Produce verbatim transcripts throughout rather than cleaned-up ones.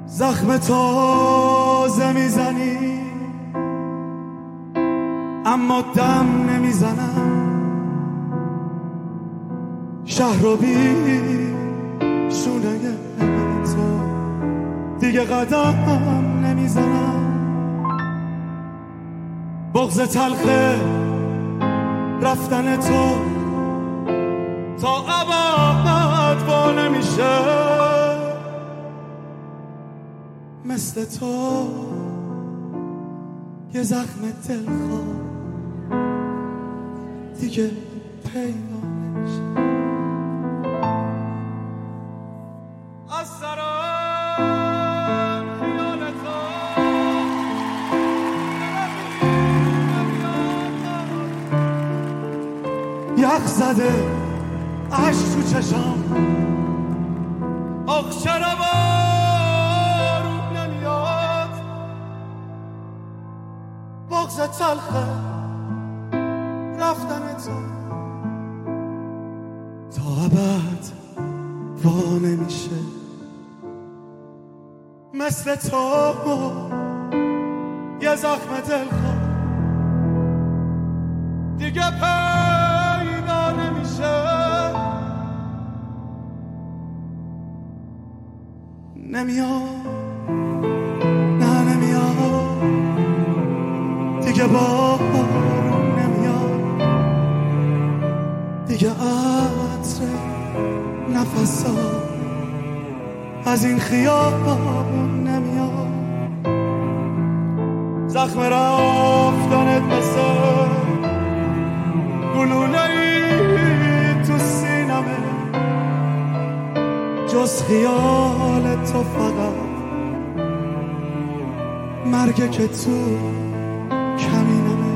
زخم تازه میزنی اما دم نمیزنم، شهر رو بی شونه تو دیگه قدم نمیزنم. بغض تلخ رفتن تو تا ابد با نمیشه، مثل تو یه زخم دلخواه دیگه پیدا نمیشه. از سرم خیال تو یخ زده عشق تو چشام، آخ چرا بارون نمیاد. بغض تلخه رفتن تو تا ابد وا نمیشه، مثل تو یه زخم دلخواه دیگه پیدا نمیشه. نمیاد نه نمیاد دیگه، بارون نمیاد دیگه، عطر نفسات از این خیابون نمیاد. زخم رفتنت مثل گلوله‌ای تو سینمه، جز خیال تو فقط مرگه که تو کمینمه.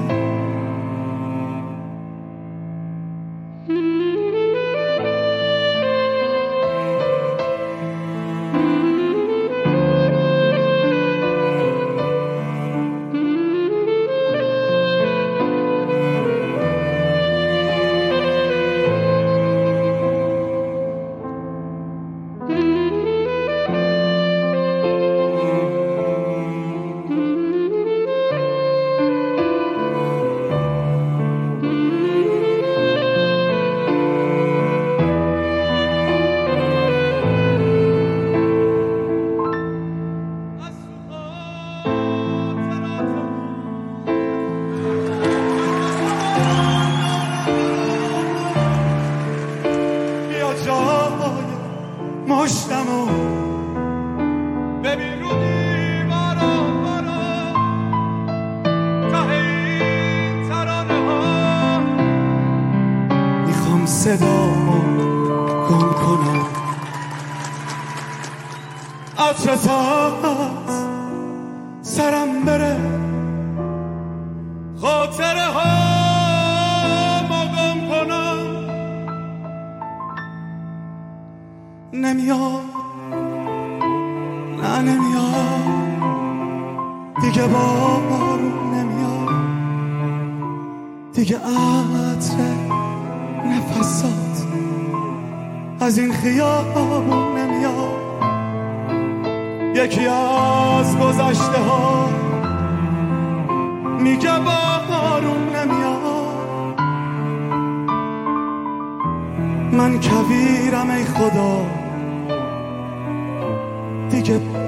مشتمو ببین رو دیوارا برا ته این ترانه ها، میخوام صدامو گم کنم، عطرت از سرم بره، خاطره ها ما گم کنم. نمیاد نه نمیاد دیگه، بارون نمیاد دیگه، عطر نفسات از این خیابون نمیاد. یکی از گذشته ها میگه بارون نمیاد، من کویرم ای خدا دیگه